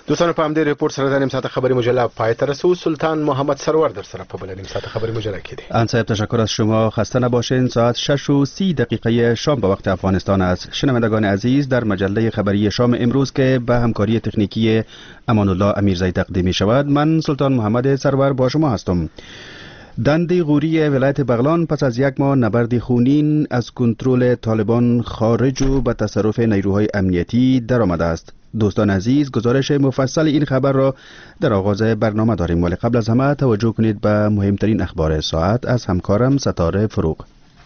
دوستان په همدې ریپورت سره د نیم ساعت خبری مجله پای ته رسو. سلطان محمد سرور در سره په بل نیم ساعت خبری مجله کې دی. ان صاحب تشکر از شما، خسته نباشین. ساعت 6:30 شام به وقت افغانستان است. شنوندگان عزیز، در مجله خبری شام امروز که به همکاری تکنیکی امان الله امیرزایی تقدیم می شود، من سلطان محمد سرور با شما هستم. دند غوری ولایت بغلان پس از یک ماه نبرد خونین از کنترل طالبان خارج و به تصرف نیروهای امنیتی درآمده است. دوستان عزیز، گزارش مفصل این خبر را در آغاز برنامه داریم، ولی قبل از همه توجه کنید به مهمترین اخبار ساعت از همکارم ستاره فروغ.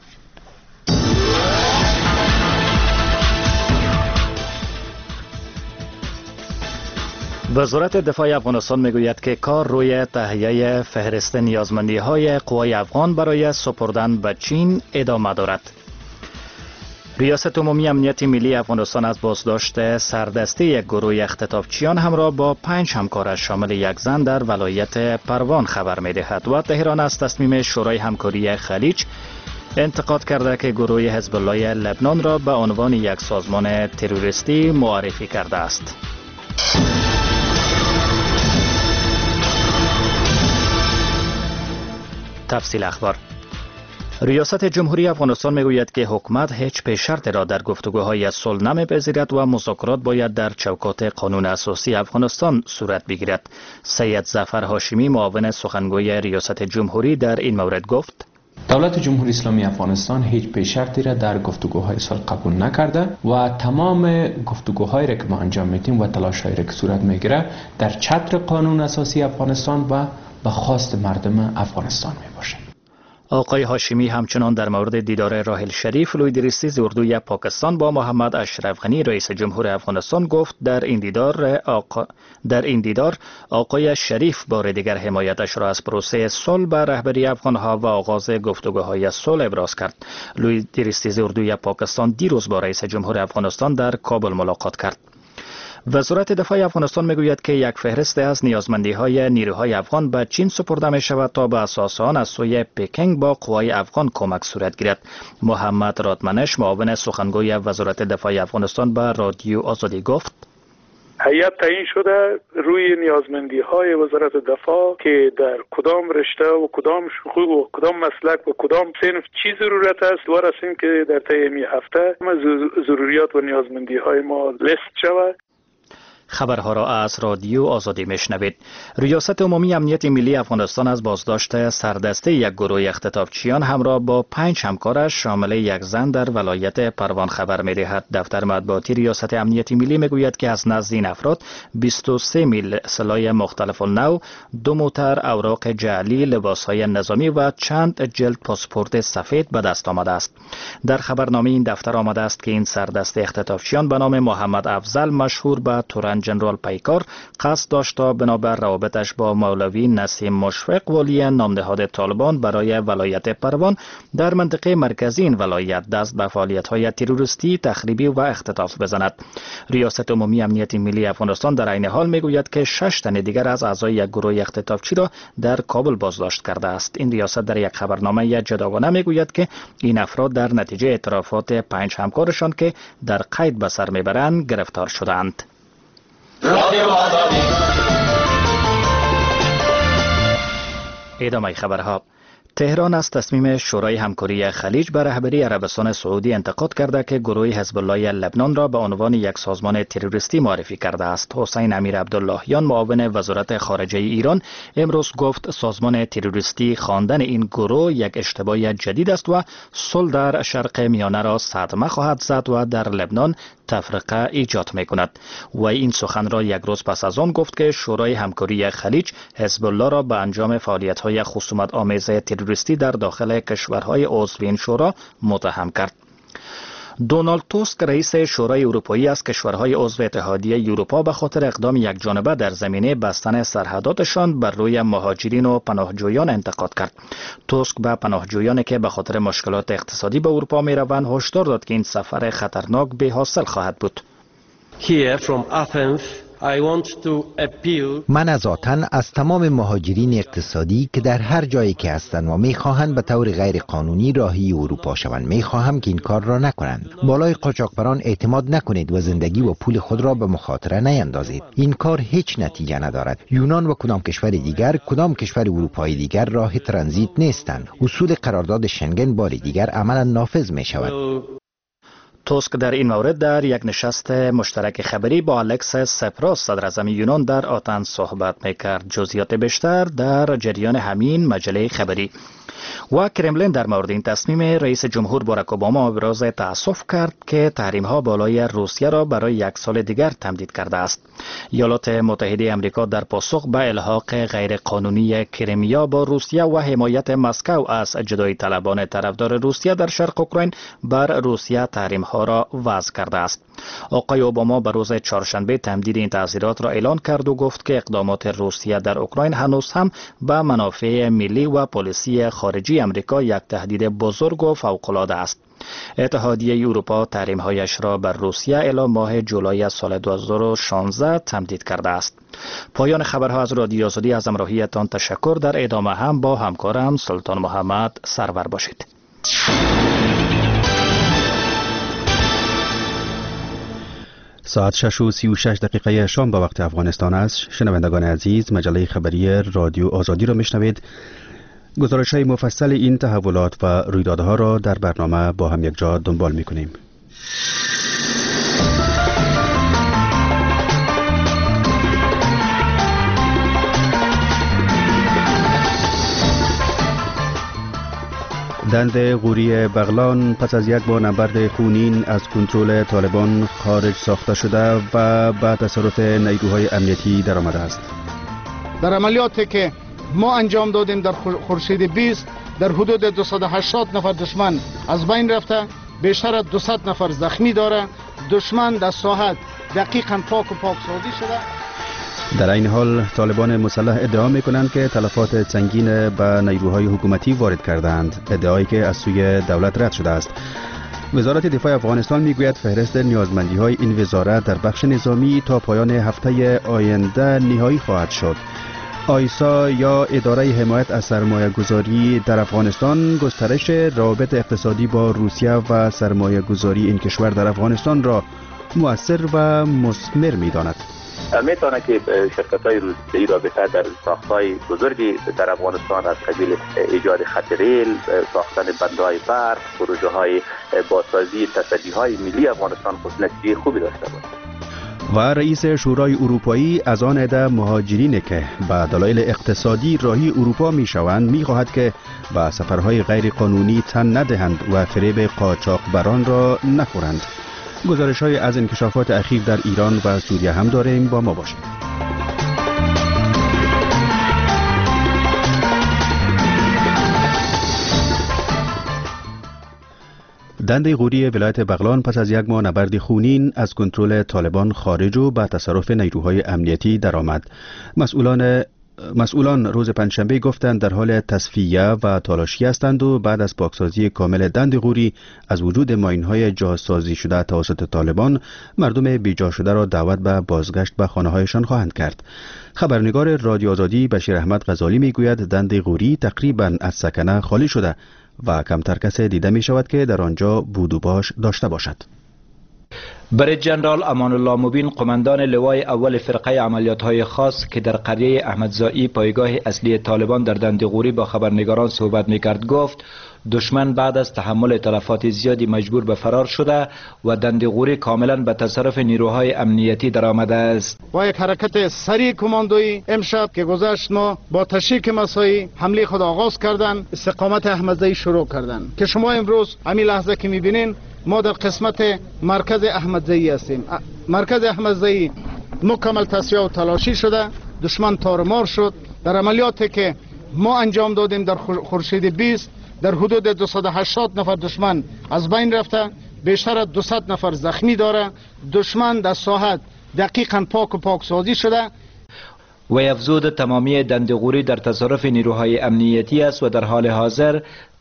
وزارت دفاع افغانستان میگوید که کار روی تهیه فهرست نیازمندی‌های قوای افغان برای سپردن به چین ادامه دارد. ریاست عمومی امنیت ملی افغانستان از بازداشت سردسته یک گروه اختطافچیان همراه با 5 همکارش شامل یک زن در ولایت پروان خبر می‌دهد و تهران از تصمیم شورای همکاری خلیج انتقاد کرده که گروه حزب الله لبنان را به عنوان یک سازمان تروریستی معرفی کرده است. تفصیل اخبار. ریاست جمهوری افغانستان میگوید که حکومت هیچ پیش شرط را در گفتگوهای صلح نمیپذیرد و مذاکرات باید در چوکات قانون اساسی افغانستان صورت بگیرد. سید ظفر هاشمی، معاون سخنگوی ریاست جمهوری، در این مورد گفت: دولت جمهوری اسلامی افغانستان هیچ پیش شرطی را در گفتگوهای صلح قبول نکرده و تمام گفتگوهایی را که ما انجام میدیم و تلاش‌هایی را که صورت میگیره در چتر قانون اساسی افغانستان و به خواست مردم افغانستان میباشه. آقای هاشمی همچنان در مورد دیدار راحل شریف لویدریستی اردوی پاکستان با محمد اشرف غنی رئیس جمهور افغانستان گفت در این دیدار آقای شریف بار دیگر حمایتش را از پروسه صلح به رهبری افغانها و آغاز گفتگوهای صلح ابراز کرد. لویدریستی اردوی پاکستان دیروز با رئیس جمهور افغانستان در کابل ملاقات کرد. وزارت دفاع افغانستان میگوید که یک فهرست از نیازمندی‌های نیروهای افغان به چین سپرده می شود تا به اساس آن از سوی پکینگ با قوای افغان کمک صورت گیرد. محمد رادمنش، معاون سخنگوی وزارت دفاع افغانستان، به رادیو آزادی گفت: هیئت تعیین شده روی نیازمندی‌های وزارت دفاع که در کدام رشته و کدام شغل و کدام مسلک و کدام صنف چی ضرورت است و رسیم که در طی این هفته ضروریات و نیازمندی‌های ما لیست شود. خبرها را از رادیو آزادی میشنوید. ریاست عمومی امنیت ملی افغانستان از بازداشت سردسته یک گروه اختطافچیان همراه با 5 همکارش شامل یک زن در ولایت پروان خبر می‌دهد. دفتر مطبوعاتی ریاست امنیت ملی میگوید که از نزد این افراد 23 میل سلاح مختلف النوع، 2 موتر اوراق جعلی، لباس‌های نظامی و چند جلد پاسپورت سفید به دست آمده است. در خبرنامه این دفتر آمده است که این سردسته اختطافچیان به نام محمد افضل مشهور به تورن جنرال پیکار قصد داشت تا بنابر روابطش با مولوی نسیم مشفق، والی نامنهاد طالبان برای ولایت پروان در منطقه مرکزی این ولایت، دست به فعالیت‌های تروریستی، تخریبی و اختطاف بزند. ریاست عمومی امنیت ملی افغانستان در عین حال میگوید که 6 تن دیگر از اعضای یک گروه اختطافچی را در کابل بازداشت کرده است. این ریاست در یک خبرنامه جداگانه میگوید که این افراد در نتیجه اعترافات 5 همکارشان که در قید به سر میبرند گرفتار شدند. ادامه خبرها. تهران از تصمیم شورای همکاری خلیج به رهبری عربستان سعودی انتقاد کرده که گروه حزب الله لبنان را به عنوان یک سازمان تروریستی معرفی کرده است. حسین امیر عبداللهیان، معاون وزارت خارجه ایران، امروز گفت سازمان تروریستی خواندن این گروه یک اشتباه جدید است و صلح در شرق میانه را صدمه خواهد زد و در لبنان تفرقه ایجاد می کند. و این سخن را یک روز پس از آن گفت که شورای همکاری خلیج حزب الله را به انجام فعالیت‌های خصومت آمیز تروریستی در داخل کشورهای عضو این شورا متهم کرد. دونالد توسک، رئیس شورای اروپایی، از کشورهای عضو اتحادیه اروپا به خاطر اقدام یک جانبه در زمینه بستن سرحداتشان بر روی مهاجرین و پناهجویان انتقاد کرد. توسک به پناهجویانی که به خاطر مشکلات اقتصادی به اروپا میروند هشدار داد که این سفر خطرناک بی حاصل خواهد بود. Here from Athens من ذاتاً از تمام مهاجرین اقتصادی که در هر جایی که هستند و میخواهند به طور غیر قانونی راهی اروپا شوند میخواهم که این کار را نکنند. بالای قاچاقبران اعتماد نکنید و زندگی و پول خود را به مخاطره نیندازید. این کار هیچ نتیجه ندارد. یونان و کدام کشور دیگر، کدام کشور اروپایی دیگر راه ترانزیت نیستند. اصول قرارداد شنگن بار دیگر عملا نافذ می شود. توسک در این مورد در یک نشست مشترک خبری با الکس سپراس صدر اعظم یونان در آتن صحبت میکرد. جزئیات بیشتر در جریان همین مجله خبری. و کرملین در مورد این تصمیم رئیس جمهور باراک اوباما ابراز تأسف کرد که تحریم ها بالای روسیه را برای 1 سال دیگر تمدید کرده است. ایالات متحده آمریکا در پاسخ به الحاق غیر قانونی کریمیا با روسیه و حمایت مسکو از جدایی طلبان طرفدار روسیه در شرق اوکراین بر روسیه تحریم ها را وضع کرده است. آقای اوباما به روز چهارشنبه تمدید این تعزیرات را اعلان کرد و گفت که اقدامات روسیه در اوکراین هنوز هم به منافع ملی و پالیسی خارجی آمریکا یک تهدید بزرگ و فوق‌العاده است. اتحادیه اروپا تحریم‌هایش را بر روسیه الی ماه جولای سال 2016 تمدید کرده است. پایان خبرها از رادیو آزادی. از همراهیتان تشکر. در ادامه هم با همکارم سلطان محمد سرور باشید. ساعت 6:36 شام به وقت افغانستان است. شنوندگان عزیز، مجله خبری رادیو آزادی را میشنوید. گزارش‌های مفصل این تحولات و رویدادها را در برنامه با هم یک جا دنبال می‌کنیم. دند غوری بغلان پس از یک ماه نبرد خونین از کنترل طالبان خارج ساخته شده و به تصرف نیروهای امنیتی درآمده است. در عملیاتی که ما انجام دادیم در خورشید 20 در حدود 280 نفر دشمن از بین رفته، بیشتر از 200 نفر زخمی داره. دشمن در ساحت دقیقاً پاک سازی شده. در این حال طالبان مسلح ادعا می‌کنند که تلفات سنگین به نیروهای حکومتی وارد کردند، ادعایی که از سوی دولت رد شده است. وزارت دفاع افغانستان میگوید فهرست نیازمندی‌های این وزارت در بخش نظامی تا پایان هفته آینده نهایی خواهد شد. آیسا یا اداره حمایت از سرمایه گذاری در افغانستان گسترش روابط اقتصادی با روسیه و سرمایه گذاری این کشور در افغانستان را مؤثر و مثمر می‌داند. میتونه که شرکت‌های روسیه‌ای رابطه در ساخت‌های بزرگی در افغانستان از قبیل ایجاد خط ریل، ساختن بندهای برق، پروژه‌های بازسازی تصدی‌های ملی افغانستان خود نتیجه خوبی داشته باشد. و رئیس شورای اروپایی از آن عده مهاجرین که به دلایل اقتصادی راهی اروپا میشوند میخواهد که به سفرهای غیر قانونی تن ندهند و فریب قاچاقبران را نخورند. گزارش‌های از انکشافات اخیر در ایران و سوریه هم داریم، با ما باشید. دند غوری ولایت بغلان پس از یک ماه نبرد خونین از کنترل طالبان خارج و به تصرف نیروهای امنیتی درآمد. مسئولان روز پنجشنبه گفتند در حال تصفیه و تلاشی هستند و بعد از پاکسازی کامل دند غوری از وجود ماین‌های جاسازی شده توسط طالبان، مردم بیجا شده را دعوت به بازگشت به خانه‌هایشان خواهند کرد. خبرنگار رادیو آزادی بشیر احمد غزالی میگوید دند غوری تقریباً از سکنه خالی شده و کمتر کسی دیده می شود که در آنجا بود و باش داشته باشد. بریج جنرال امان الله مبین، قماندان لوای اول فرقه عملیات های خاص که در قریه احمدزایی پایگاه اصلی طالبان در دند غوری با خبرنگاران صحبت می کرد، گفت دشمن بعد از تحمل تلفات زیادی مجبور به فرار شده و دند غوری کاملا به تصرف نیروهای امنیتی درآمده است. با یک حرکت سریع کماندویی امشب که گذشت ما با تشریک مسایی حمله خود آغاز کردن، استقامت احمدزایی شروع کردن که شما امروز همین لحظه که میبینین ما در قسمت مرکز احمدزایی هستیم. مرکز احمدزایی مکمل تصفیه و تلاشی شده، دشمن تارمار شد. در عملیاتی که ما انجام دادیم در خورشید 20 در حدود 280 نفر دشمن از بین رفته، بیشتر از 200 نفر زخمی داره. دشمن در ساحت دقیقاً پاک سازی شده. و افزود تمامی دند غوری در تصرف نیروهای امنیتی است و در حال حاضر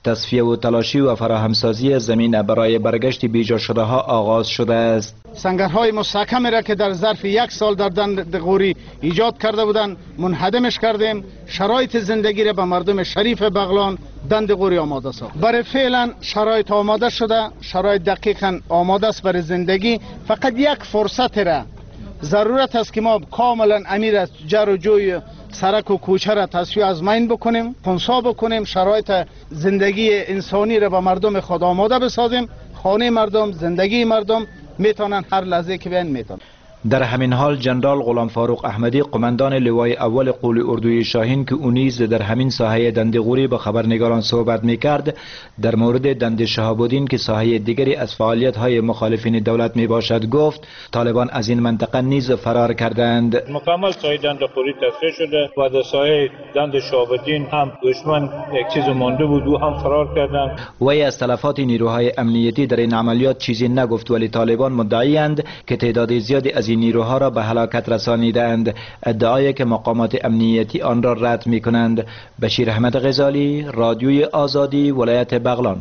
تصفیه و تلاشی و فراهمسازی زمین برای برگشت بیجا شده ها آغاز شده است. سنگرهای مستحکمی را که در ظرف 1 سال در دند غوری ایجاد کرده بودند منهدمش کردیم. شرایط زندگی را به مردم شریف بغلان دند غوری آماده ساخت. برای فعلا شرایط آماده شده، شرایط دقیقاً آماده است برای زندگی. فقط یک فرصت را ضرورت است که ما کاملا امیر از جر و جوی سرک و کوچه را تصفیه از مین بکنیم، خنثی بکنیم، شرایط زندگی انسانی را به مردم خود آماده بسازیم. خانه مردم، زندگی مردم میتونن هر لحظه که بیان میتونن. در همین حال جنرال غلام فاروق احمدی قماندان لوای اول قول اردوی شاهین که او نیز در همین ساحه دند غوری با خبرنگاران صحبت میکرد در مورد دند شهاب الدین که ساحه دیگری از فعالیت های مخالفین دولت می باشد گفت طالبان از این منطقه نیز فرار کردند. مکمل ساحه دند غوری تصفیه شده و در ساحه دند شهاب الدین هم دشمن یک چیز مانده بود و هم فرار کردند. وی از تلفات نیروهای امنیتی در این عملیات چیزی نگفت ولی طالبان مدعی‌اند که تعداد زیادی از این نیروها را به هلاکت رسانیدند. ادعای که مقامات امنیتی آن را رد می‌کنند. بشیر احمد غزالی، رادیوی آزادی، ولایت بغلان.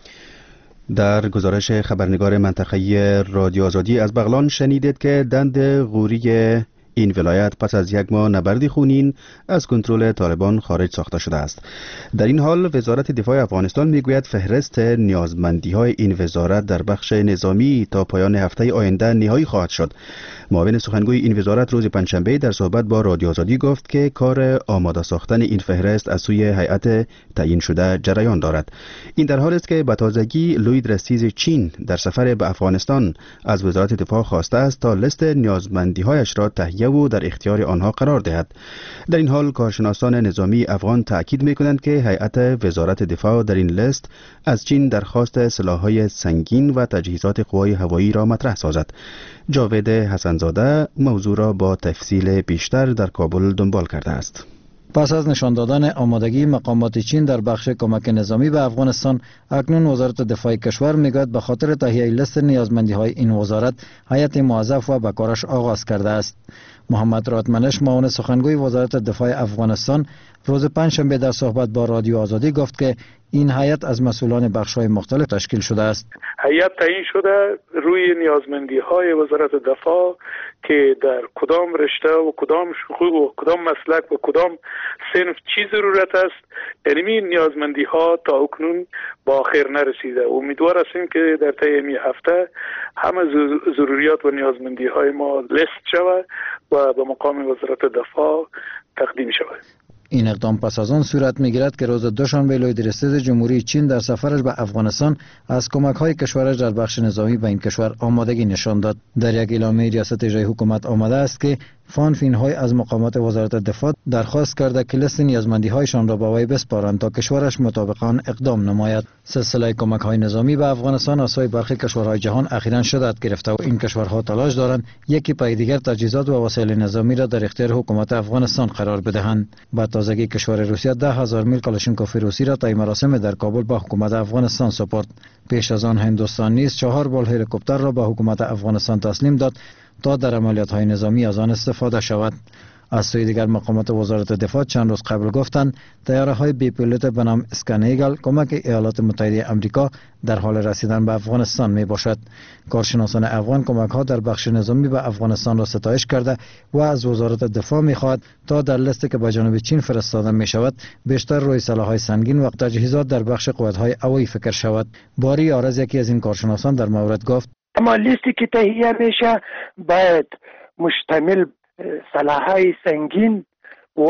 در گزارش خبرنگار منطقه‌ای رادیو آزادی از بغلان شنیدید که دند غوری این ولایت پس از 1 ماه نبردی خونین از کنترل طالبان خارج ساخته شده است. در این حال وزارت دفاع افغانستان میگوید فهرست نیازمندی‌های این وزارت در بخش نظامی تا پایان هفته آینده نهایی خواهد شد. معاون سخنگوی این وزارت روز پنجشنبه در صحبت با رادیو آزادی گفت که کار آماده ساختن این فهرست از سوی هیئت تعیین شده جریان دارد. این در حالی است که به تازگی لوید رستیز چین در سفر به افغانستان از وزارت دفاع خواسته است تا لیست نیازمندی‌هایش را تهیه و در اختیار آنها قرار دهد. در این حال کارشناسان نظامی افغان تاکید می‌کنند که هیئت وزارت دفاع در این لیست از چین درخواست سلاح‌های سنگین و تجهیزات قوای هوایی را مطرح سازد. جاوید حسنزاده موضوع را با تفصیل بیشتر در کابل دنبال کرده است. پس از نشان دادن آمادگی مقامات چین در بخش کمک نظامی به افغانستان، اکنون وزارت دفاع کشور میگوید به خاطر تهیه لیست نیازمندی‌های این وزارت هیئت موظف و به کارش آغاز کرده است. محمد راتمنش معاون سخنگوی وزارت دفاع افغانستان روز پنجشنبه در صحبت با رادیو آزادی گفت که این هیئت از مسئولان بخش‌های مختلف تشکیل شده است. هیئت تعیین شده روی نیازمندی‌های وزارت دفاع که در کدام رشته و کدام شغل و کدام مسلک و کدام صنف چی ضرورت است. علمی نیازمندی‌ها تا اکنون با آخر نرسیده. امیدوار هستیم که در طی این هفته همه ضروریات و نیازمندی‌های ما لیست شود و به مقام وزارت دفاع تقدیم شود. این اقدام پس از آن صورت می‌گیرد که روز دوشنبه لوید رستیز جمهوری چین در سفرش به افغانستان از کمک‌های کشورش در بخش نظامی به این کشور آمادگی نشان داد. در یک اعلامیه ریاست اجرایی حکومت آمده است که فانفین‌های از مقامات وزارت دفاع درخواست کرده که لیست نیازمندی‌هایشان را به وی بسپارند تا کشورش مطابق آن اقدام نماید. سلسله کمک‌های نظامی به افغانستان از سوی برخی کشورهای جهان اخیراً شدت گرفته و این کشورها تلاش دارند یکی پای دیگر تجهیزات و وسایل نظامی را در اختیار حکومت افغانستان قرار بدهند. با تازگی کشور روسیه 10,000 میل کلاشینکوف روسی را طی مراسم در کابل به حکومت افغانستان سپرد. پیش از آن هندوستان نیز 4 بال هلیکوپتر را به حکومت افغانستان تسلیم داد تا در عملیات‌های نظامی از آن استفاده شود. از سوی دیگر مقامات وزارت دفاع چند روز قبل گفتند طیاره‌های بی پیلوت به نام اسکانیگل کمک ایالات متحده آمریکا در حال رسیدن به افغانستان می باشد. کارشناسان افغان کمک‌ها در بخش نظامی به افغانستان را ستایش کرده و از وزارت دفاع می‌خواهد تا در لیستی که به جانب چین فرستاده می‌شود بیشتر روی سلاح‌های سنگین و تجهیزات در بخش قوت‌های هوایی فکر شود. باری آرز یکی از این کارشناسان در مورد گفت: اما لیستی که تهیه میشه باید مشتمل سلاح‌های سنگین و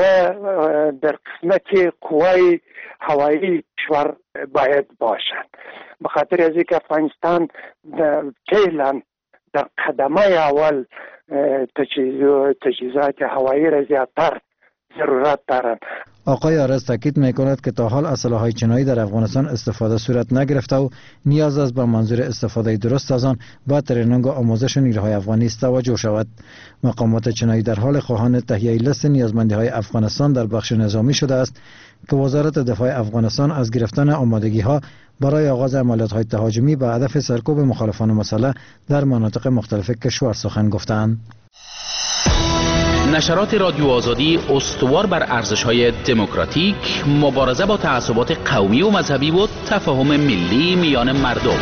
در قسمت قوای هوایی کشور باید باشند. به خاطر از اینکه افغانستان فعلا در قدمه اول تجهیزات هوایی را زیادتر ضرورت دارند. آقای آرز تاکید می‌کند که تا حال از سلاح‌های چینایی در افغانستان استفاده صورت نگرفته و نیاز است به منظور استفاده درست از آن با ترینینگ و آموزش نیروهای افغانی است توجه شود. مقامات چینایی در حال خواهان تهیه لیست نیازمندی‌های افغانستان در بخش نظامی شده است که وزارت دفاع افغانستان از گرفتن آمادگی‌ها برای آغاز عملیات‌های تهاجمی به هدف سرکوب مخالفان مسلح در مناطق مختلف کشور سخن گفتند. نشرات رادیو آزادی استوار بر ارزش‌های دموکراتیک، مبارزه با تعصبات قومی و مذهبی و تفاهم ملی میان مردم.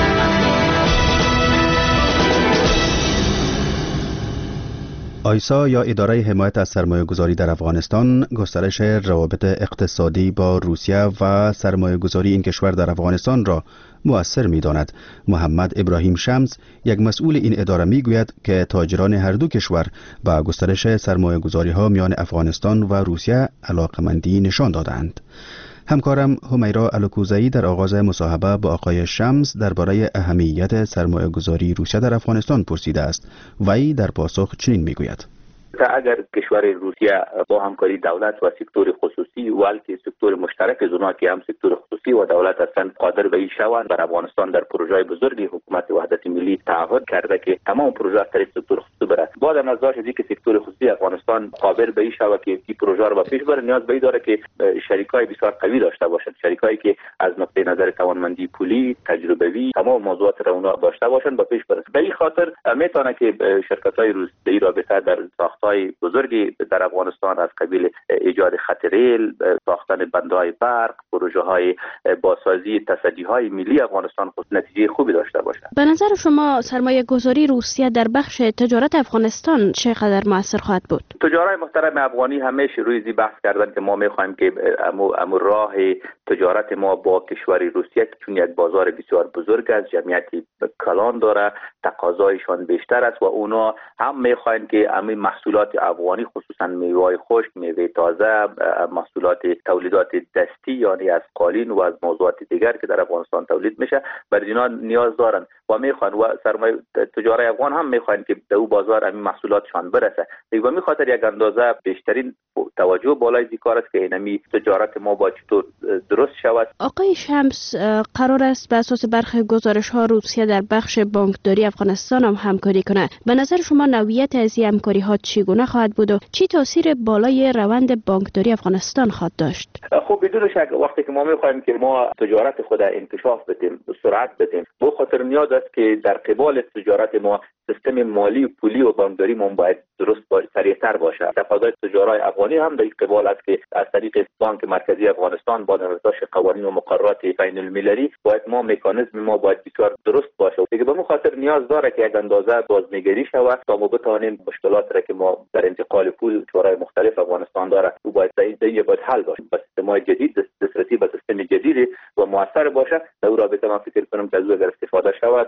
آیسا یا اداره حمایت از سرمایه گذاری در افغانستان گسترش روابط اقتصادی با روسیه و سرمایه گذاری این کشور در افغانستان را مؤثر می داند. محمد ابراهیم شمس یک مسئول این اداره می گوید که تاجران هر دو کشور با گسترش سرمایه گذاری ها میان افغانستان و روسیه علاقمندی نشان دادند. همکارم همیرا الکوزایی در آغاز مصاحبه با آقای شمس درباره اهمیت سرمایه گذاری روسیه در افغانستان پرسیده است. وی در پاسخ چنین میگوید: اگر کشور روسیه با همکاری دولت و سکتور خصوصی و البته سکتور مشترک زونا که هم سکتور خصوصی و دولت هستند قادر به این شوند بر افغانستان در پروژه بزرگی حکومت وحدت ملی تعهد کرده که تمام پروژه از طریق سکتور خصوصی بره. بعد از نظر شدی که سکتور خصوصی افغانستان قابل به این شود که این پروژه رو به پیش بره، نیاز به این داره که شریکای بسیار قوی داشته باشند، شریکایی که از نقطه نظر توانمندی پولی، تجربوی تمام موضوعات را اونا داشته باشند به پیش برسه. به این خاطر میتونه که شرکت‌های روسیه‌ای رابطه در ساخت‌های بزرگی در افغانستان از قبیل ایجاد خط ریل، ساختن بندهای برق، پروژه‌های بازسازی تصدیهای ملی افغانستان خود نتیجه خوبی داشته باشد. به نظر شما سرمایه گذاری روسیه در بخش تجارت افغانستان چقدر موثر خواهد بود؟ تجارای محترم افغانی همیشه روی زی بحث کردن که ما می‌خوایم که امو راه تجارت ما با کشور روسیه چون یک بازار بسیار بزرگ است، جمعیتی کلان داره، تقاضایشان بیشتر است و اونا هم می‌خواین که همین محصولات افغانی خصوصا میوه خشک، میوه تازه، محصولات تولیدات دستی یعنی از قالین و از موضوعات دیگر که در افغانستان تولید میشه برای اینا نیاز دارن و میخوان و سرمایه تجارای افغان هم میخوان که در بازار همین محصولاتشان برسه. دیگه به خاطر یک اندازه بیشترین توجه بالای کار است که اینمی تجارت ما با چطور درست شود. آقای شمس، قرار است به اساس برخی گزارش‌ها روسیه در بخش بانکداری افغانستان هم همکاری کنه. به نظر شما نوعیت از این همکاری‌ها چگونه خواهد بود و چی تاثیر بالای روند بانکداری افغانستان خواهد داشت؟ خب بدون شک وقتی که ما می‌خوایم که ما تجارت خود انکشاف بدیم، سرعت بدیم، به خاطر نیاز است که در قبال تجارت ما سیستم مالی و پولی و بانکداری ما باید درست باشه، سریعتر باشه. تقاضای تجارای افغانی هم در قبال است که از طریق بانک مرکزی افغانستان با نوشتن قوانین و مقررات بین المللی باید ما مکانیزم ما باید بسیار درست باشه. دیگه به خاطر نیاز داره که یک اندازه بازنگری شود تا ما بتوانیم مشکلات را که ما در انتقال پول کشورهای مختلف افغانستان داره او باید باید حل باشه. با سیستم‌های جدید، دسترسی به سیستم جدید و موثر باشه. در رابطه من فکر کنم که از اگر استفاده شود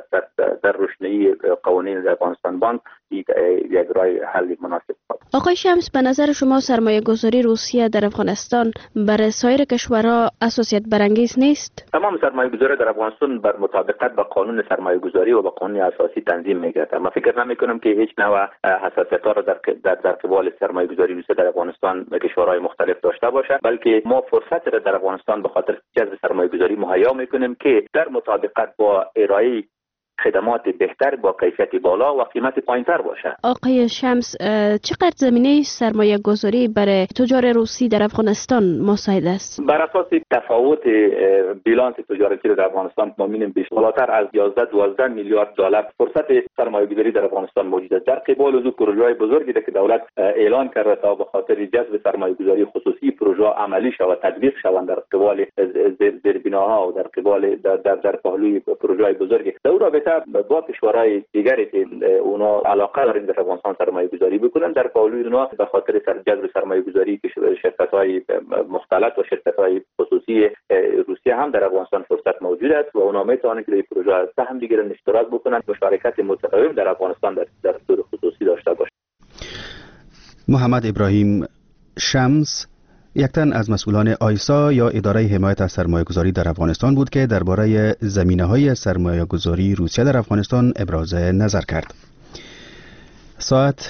در روشنی قوانین افغانستان بانک یک راه حل مناسب است. آقای شمس، به نظر شما سرمایه گذاری روسیه در افغانستان برای سایر کشورها اساسیت برانگیز نیست؟ تمام سرمایه گذاری در افغانستان بر مطابقت با قانون سرمایه گذاری و با قانون اساسی تنظیم میگردد. من فکر نمی کنم که هیچ نوع حساسیت را در قبال سرمایه گذاری روسیه در افغانستان به کشورهای مختلف داشته باشه، بلکه ما فرصت را در افغانستان به خاطر جذب سرمایه گذاری مهیا میکنیم که در مطابقت با ارائه خدمات بهتر با کیفیت بالا و قیمت پایین‌تر باشه. آقای شمس، چقدر زمینه سرمایه گذاری برای تجار روسی در افغانستان مساعد است؟ بر اساس تفاوت بیلانس تجارتی در افغانستان ما می‌بینیم بالاتر از 11-12 میلیارد دلار فرصت سرمایه گذاری در افغانستان موجود است. در قبال از پروژه‌های بزرگی که دولت اعلان کرده تا به خاطر جذب سرمایه گذاری خصوصی پروژه عملی شود، تطبیق شوند در قبال زیربناها و در قبال در پهلوی پروژه‌های بزرگ. در رابطه با کشورهای دیگری که اونا علاقه دارن در افغانستان سرمایه گذاری بکنن، در پهلوی اونا به خاطر جذب سرمایه گذاری شرکت‌های مختلط و شرکت‌های خصوصی روسیه هم در افغانستان فرصت موجود است و اونا میتونن که در پروژه سهم بگیرن، اشتراک بکنن، مشارکت متقابل در افغانستان در سکتور خصوصی داشته باشند. محمد ابراهیم شمس یک تن از مسئولان آیسا یا اداره حمایت از سرمایه‌گذاری در افغانستان بود که درباره زمینه‌های سرمایه‌گذاری روسیه در افغانستان ابراز نظر کرد. ساعت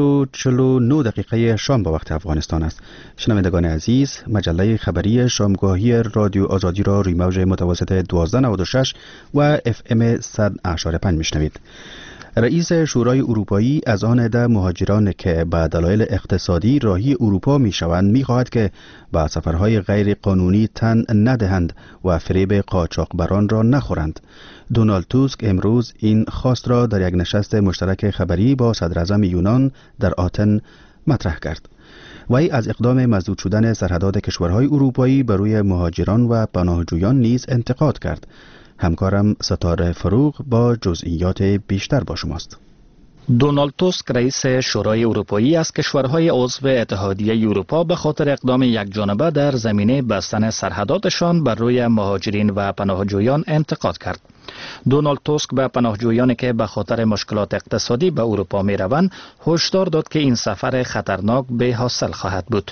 6:49 شام با وقت افغانستان است. شنوندگان عزیز، مجله خبری شامگاهی رادیو آزادی را روی موج متوسط 1296 و FM 100.5 میشنوید. رئیس شورای اروپایی از آن عده مهاجران که به دلایل اقتصادی راهی اروپا میشوند میخواهد که به سفرهای غیر قانونی تن ندهند و فریب قاچاقبران را نخورند. دونالد توسک امروز این خواست را در یک نشست مشترک خبری با صدراعظم یونان در آتن مطرح کرد. وی از اقدام مسدود شدن سرحدات کشورهای اروپایی بر روی مهاجران و پناهجویان نیز انتقاد کرد. همکارم ستاره فروغ با جزئیات بیشتر با شماست. دونالد توسک رئیس شورای اروپایی از کشورهای عضو اتحادیه اروپا به خاطر اقدام یکجانبه در زمینه بستن سرحداتشان بر روی مهاجرین و پناهجویان انتقاد کرد. دونالد توسک به پناهجویانی که به خاطر مشکلات اقتصادی به اروپا می روند هشدار داد که این سفر خطرناک به حاصل خواهد بود.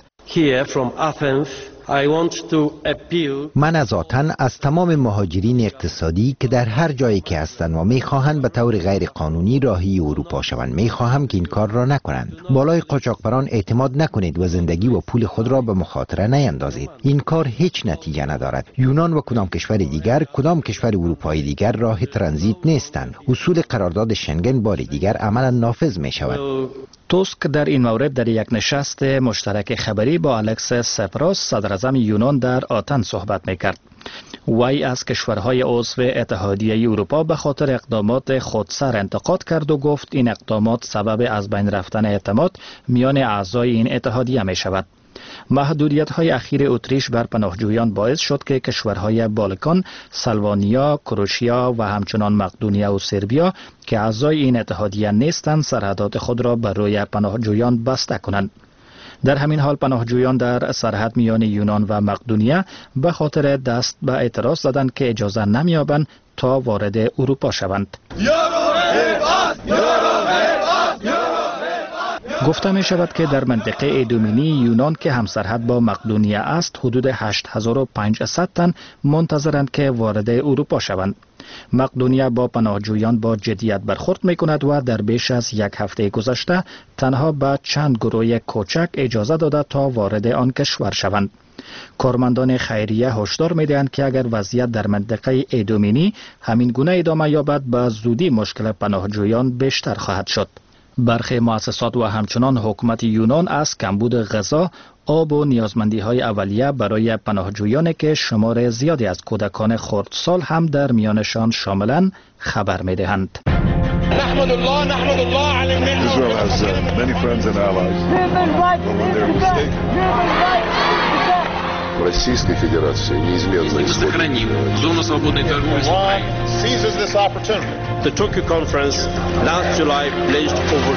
من از آتن از تمام مهاجرین اقتصادی که در هر جایی که هستند و میخواهند به طور غیر قانونی راهی اروپا شوند میخواهم که این کار را نکنند. بالای قاچاقبران اعتماد نکنید و زندگی و پول خود را به مخاطره نیندازید. این کار هیچ نتیجه ندارد. یونان و کدام کشور دیگر، کدام کشور اروپایی دیگر راه ترانزیت نیستند. اصول قرارداد شنگن بار دیگر عملا نافذ می شود. توسک در این مورد در یک نشست مشترک خبری با الکس سپراس صدراعظم یونان در آتن صحبت میکرد. وی از کشورهای عضو اتحادیه اروپا به خاطر اقدامات خودسر انتقاد کرد و گفت این اقدامات سبب از بین رفتن اعتماد میان اعضای این اتحادیه می شود. محدودیت‌های اخیر اتریش بر پناهجویان باعث شد که کشورهای بالکان، سلوانیا، کروشیا و همچنان مقدونیه و سربیا که اعضای این اتحادیه نیستند سرحدات خود را بر روی پناهجویان بسته کنند. در همین حال پناهجویان در سرحد میان یونان و مقدونیه به خاطر دست به اعتراض زدند که اجازه نمی‌یابند تا وارد اروپا شوند. گفته می شود که در منطقه ایدومینی یونان که همسرحد با مقدونیه است حدود 8500 تن منتظرند که وارد اروپا شوند. مقدونیه با پناهجویان با جدیت برخورد می کند و در بیش از یک هفته گذشته تنها به چند گروه کوچک اجازه داده تا وارد آن کشور شوند. کارمندان خیریه هشدار می دهند که اگر وضعیت در منطقه ایدومینی همین گونه ادامه یابد به زودی مشکل پناهجویان بیشتر خواهد شد. برخی مؤسسات و همچنان حکومت یونان از کمبود غذا، آب و نیازمندی‌های اولیه برای پناهجویانی که شمار زیادی از کودکان خردسال هم در میانشان شاملند خبر می‌دهند. نحمد الله علی Российской Федерации неизменно сохраним зону свободной торговли. Seizes this opportunity. The Tokyo Conference last July pledged over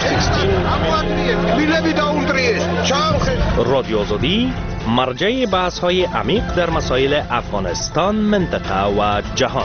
16 رادیو آزادی مرجع بحث‌های عمیق در مسائل افغانستان، منطقه و جهان.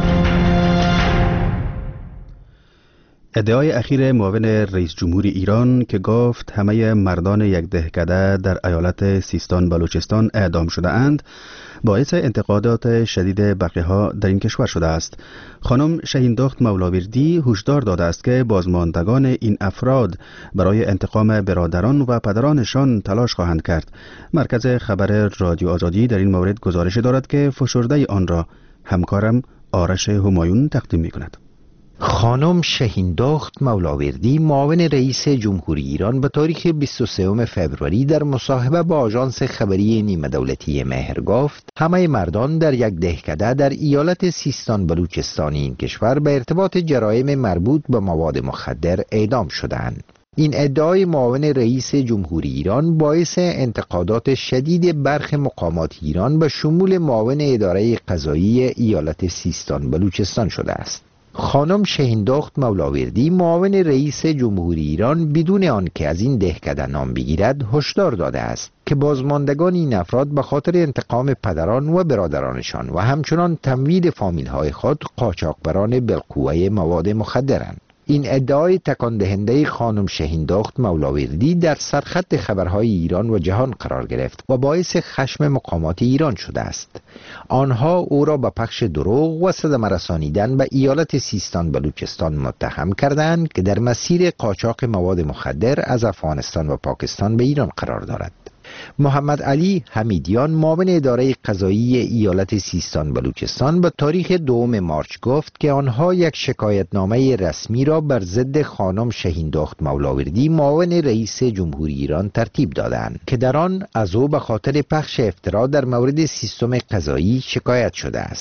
ادعای اخیر معاون رئیس جمهور ایران که گفت همه مردان یک دهکده در ایالت سیستان بلوچستان اعدام شده اند باعث انتقادات شدید بقیه‌ها در این کشور شده است. خانم شهیندخت مولاوردی هشدار داده است که بازماندگان این افراد برای انتقام برادران و پدرانشان تلاش خواهند کرد. مرکز خبر رادیو آزادی در این مورد گزارش دارد که فشرده آن را همکارم آرش همایون تقدیم می‌کند. خانم شهیندخت مولاوردی معاون رئیس جمهوری ایران به تاریخ 23 فوریه در مصاحبه با آژانس خبری نیمه دولتی مهر گفت همه مردان در یک دهکده در ایالت سیستان بلوچستان این کشور به ارتباط جرایم مربوط به مواد مخدر اعدام شدند. این ادعای معاون رئیس جمهوری ایران باعث انتقادات شدید برخی مقامات ایران به شمول معاون اداره قضایی ایالت سیستان بلوچستان شده است. خانم شهیندخت مولاوردی معاون رئیس جمهوری ایران بدون آن که از این دهکده نام بگیرد هشدار داده است که بازماندگان این افراد به خاطر انتقام پدران و برادرانشان و همچنان تمویل فامیل‌های خود قاچاقبران بالقوه مواد مخدرند. این ادعای تکان دهنده خانم شهیندخت مولاوردی در سرخط خبرهای ایران و جهان قرار گرفت و باعث خشم مقامات ایران شده است. آنها او را به پخش دروغ و صدمه رسانیدن به ایالت سیستان بلوچستان متهم کردند که در مسیر قاچاق مواد مخدر از افغانستان و پاکستان به ایران قرار دارد. محمد علی حمیدیان معاون اداره قضایی ایالت سیستان بلوچستان به تاریخ 2 مارچ گفت که آنها یک شکایتنامه رسمی را بر ضد خانم شهیندخت مولاوردی معاون رئیس جمهوری ایران ترتیب دادند که در آن از او به خاطر پخش افترا در مورد سیستم قضایی شکایت شده است.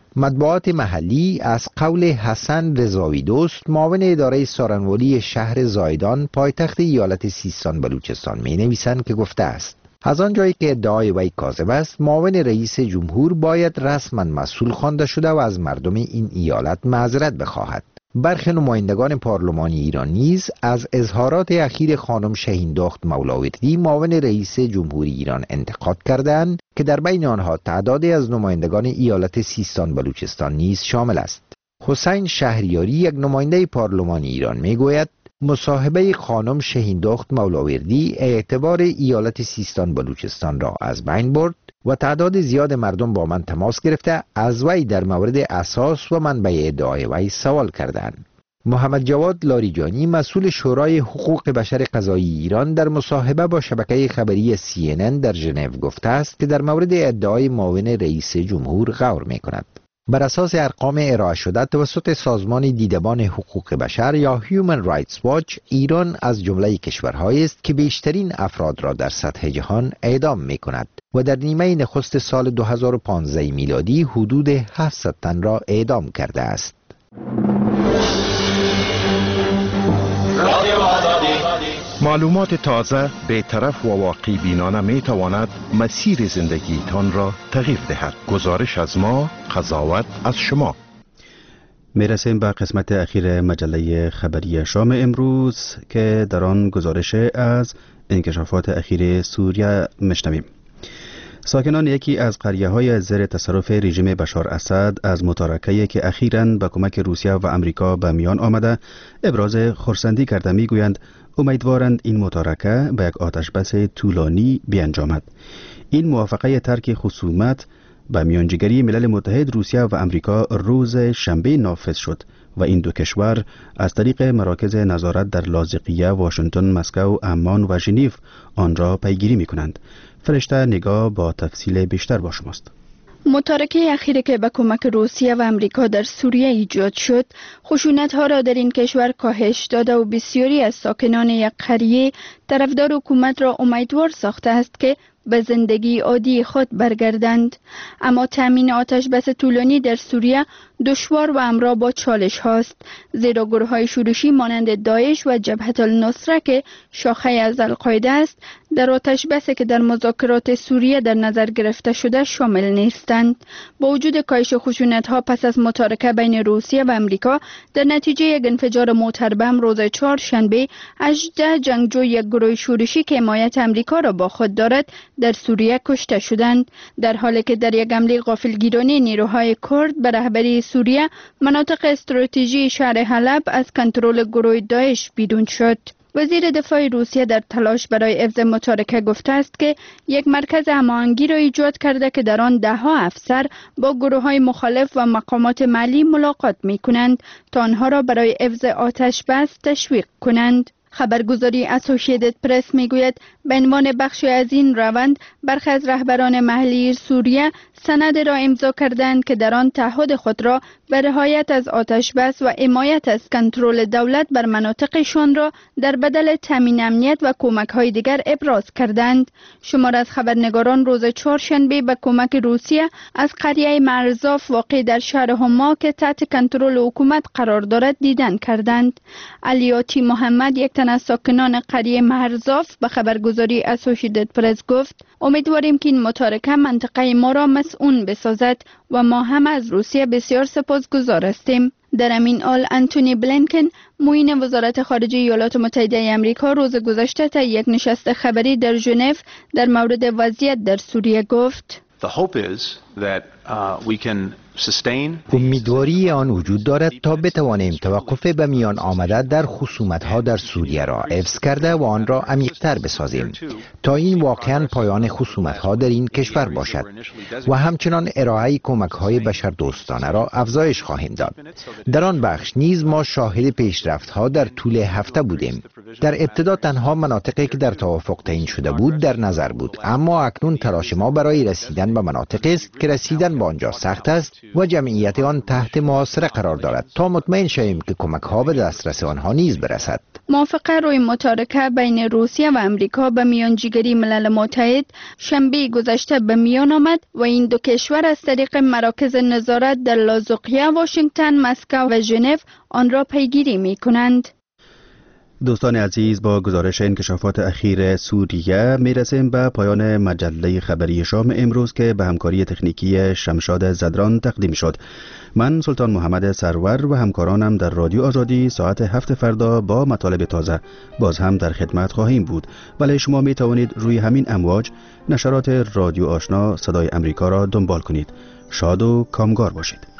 مطبوعات محلی از قول حسن رضاوی دوست معاون اداره سارنوالی شهر زایدان پایتخت ایالت سیستان بلوچستان می نویسند که گفته است از آنجایی که ادعای وی کاذب است، معاون رئیس جمهور باید رسما مسئول خوانده شده و از مردم این ایالت معذرت بخواهد. برخی نمایندگان پارلمانی ایران نیز از اظهارات اخیر خانم شهیندخت مولاوردی معاون رئیس جمهوری ایران انتقاد کردند که در بین آنها تعدادی از نمایندگان ایالت سیستان بلوچستان نیز شامل است. حسین شهریاری یک نماینده پارلمانی ایران میگوید مصاحبه خانم شهیندخت مولاوردی اعتبار ایالت سیستان بلوچستان را از بین برد و تعداد زیاد مردم با من تماس گرفته از وی در مورد اساس و منبع ادعای وی سوال کردند. محمد جواد لاریجانی مسئول شورای حقوق بشر قضایی ایران در مصاحبه با شبکه خبری CNN در ژنو گفته است که در مورد ادعای معاون رئیس جمهور غور می‌کند. بر اساس ارقام ارائه شده توسط سازمان دیدبان حقوق بشر یا Human Rights Watch، ایران از جمله کشورهایی است که بیشترین افراد را در سطح جهان اعدام می‌کند و در نیمه نخست سال 2015 میلادی حدود 700 تن را اعدام کرده است. معلومات تازه، بی‌طرف و واقع بینانه می تواند مسیر زندگیتان را تغییر دهد. گزارش از ما، قضاوت از شما. میرسیم به قسمت اخیر مجله خبری شام امروز که در آن گزارش از انکشافات اخیر سوریه میشنویم. ساکنان یکی از قریه‌های زیر تصرف رژیم بشار اسد از متارکه‌ای که اخیراً به کمک روسیه و امریکا به میان آمده ابراز خرسندی کرده میگویند امیدوارند این متارکه به یک آتشبس طولانی بیانجامد. این موافقه ترک خصومت به میانجیگری ملل متحد روسیه و امریکا روز شنبه نافذ شد و این دو کشور از طریق مراکز نظارت در لاذقیه، واشنگتن، مسکو، عمان و ژنو آن را پیگیری می‌کنند. فرشته نگاه با تفصیل بیشتر با شماست. متارکه اخیری که به کمک روسیه و امریکا در سوریه ایجاد شد، خشونت‌ها را در این کشور کاهش داده و بسیاری از ساکنان یک قریه طرفدار حکومت را امیدوار ساخته است که به زندگی عادی خود برگردند. اما تامین آتش بس طولانی در سوریه دشوار و همراه با چالش هاست، زیرا گروه‌های شورشی مانند داعش و جبهة النصره که شاخه از القاعده است در آتش بسی که در مذاکرات سوریه در نظر گرفته شده شامل نیستند. با وجود کاهش خشونت‌ها پس از متارکه بین روسیه و امریکا، در نتیجه یک انفجار موتر بم روز چهارشنبه 18 جنگجو یک گروه شورشی که حمایت امریکا را با خود دارد در سوریه کشته شدند، در حالی که در یک حمله غافلگیرانه نیروهای کرد به رهبری سوریه مناطق استراتژی شهر حلب از کنترل گروه داعش بیرون شد. وزیر دفاع روسیه در تلاش برای حفظ متارکه گفته است که یک مرکز هماهنگی را ایجاد کرده که در آن ده‌ها افسر با گروه‌های مخالف و مقامات محلی ملاقات می‌کنند تا آنها را برای حفظ آتش بس تشویق کنند. خبرگزاری اسوسییتد پرس میگوید به عنوان بخشی از این روند برخی از رهبران محلی سوریه سند را امضا کردند که در آن تعهد خود را به رعایت از آتش بس و حمایت از کنترل دولت بر مناطقشان را در بدل تامین امنیت و کمک‌های دیگر ابراز کردند. شمار از خبرنگاران روز چهارشنبه به کمک روسیه از قریه مرزاف واقع در شهر حما که تحت کنترل حکومت قرار دارد دیدن کردند. علیاتی محمد، یک تن از ساکنان قریه مرزاف، به خبرگزاری اسوسییتد پرس گفت امیدواریم که این متارکه منطقه ما را مسئول بسازد و ما هم از روسیه بسیار سپاسگزار هستیم. در همین حال انتونی بلینکن، معین وزارت خارجه ایالات متحده آمریکا، روز گذشته تا یک نشست خبری در ژنو در مورد وضعیت در سوریه گفت امیدواری آن وجود دارد تا بتوانیم توقف به میان آمده در خصومت‌ها در سوریه را حفظ کرده و آن را عمیق‌تر بسازیم تا این واقعاً پایان خصومت‌ها در این کشور باشد و همچنان ارائه کمک‌های بشردوستانه را افزایش خواهیم داد. در آن بخش نیز ما شاهد پیشرفت‌ها در طول هفته بودیم. در ابتدا تنها مناطقی که در توافق تعیین شده بود در نظر بود، اما اکنون تلاش ما برای رسیدن به مناطقی است که که رسیدن به آنجا سخت است و جمعیت آن تحت محاصره قرار دارد تا مطمئن شویم که کمک ها به دسترس آنها نیز برسد. موافقه روی متارکه بین روسیه و امریکا به میانجیگری ملل متحد شنبه گذشته به میان آمد و این دو کشور از طریق مراکز نظارت در لازوقیه، واشنگتن، مسکو و ژنو آن را پیگیری می کنند. دوستان عزیز، با گزارش انکشافات اخیر سوریه میرسیم به پایان مجله خبری شام امروز که به همکاری تکنیکی شمشاد زدران تقدیم شد. من سلطان محمد سرور و همکارانم در رادیو آزادی ساعت 7 فردا با مطالب تازه باز هم در خدمت خواهیم بود. ولی شما می توانید روی همین امواج نشرات رادیو آشنا صدای امریکا را دنبال کنید. شاد و کامگار باشید.